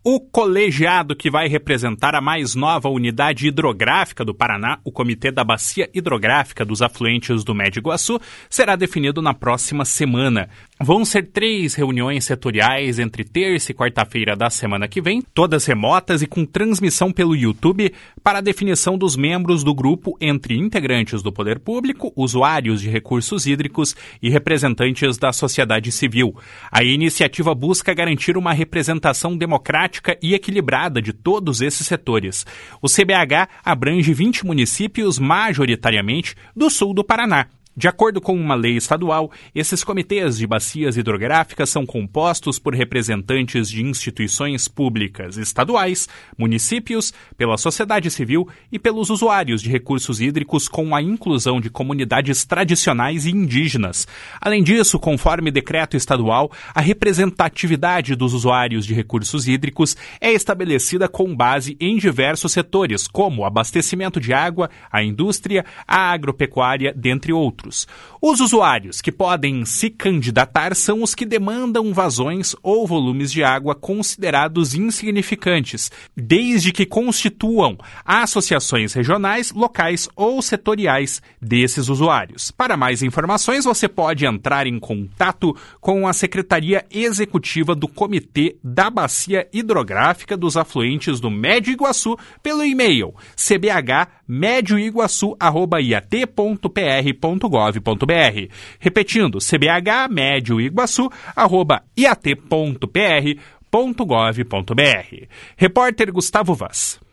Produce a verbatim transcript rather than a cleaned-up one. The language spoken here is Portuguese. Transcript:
O colegiado que vai representar a mais nova unidade hidrográfica do Paraná, o Comitê da Bacia Hidrográfica dos Afluentes do Médio Iguaçu, será definido na próxima semana. Vão ser três reuniões setoriais entre terça e quarta-feira da semana que vem, todas remotas e com transmissão pelo YouTube, para a definição dos membros do grupo entre integrantes do poder público, usuários de recursos hídricos e representantes da sociedade civil. A iniciativa busca garantir uma representação democrática e equilibrada de todos esses setores. O C B H abrange vinte municípios, majoritariamente do sul do Paraná. De acordo com uma lei estadual, esses comitês de bacias hidrográficas são compostos por representantes de instituições públicas estaduais, municípios, pela sociedade civil e pelos usuários de recursos hídricos, com a inclusão de comunidades tradicionais e indígenas. Além disso, conforme decreto estadual, a representatividade dos usuários de recursos hídricos é estabelecida com base em diversos setores, como o abastecimento de água, a indústria, a agropecuária, dentre outros. Os usuários que podem se candidatar são os que demandam vazões ou volumes de água considerados insignificantes, desde que constituam associações regionais, locais ou setoriais desses usuários. Para mais informações, você pode entrar em contato com a Secretaria Executiva do Comitê da Bacia Hidrográfica dos Afluentes do Médio Iguaçu pelo e-mail c b h médio iguaçu arroba i a t ponto p r ponto gov ponto b r. Repetindo, c b h médio iguaçu arroba i a t ponto p r ponto gov ponto b r. Repórter Gustavo Vaz.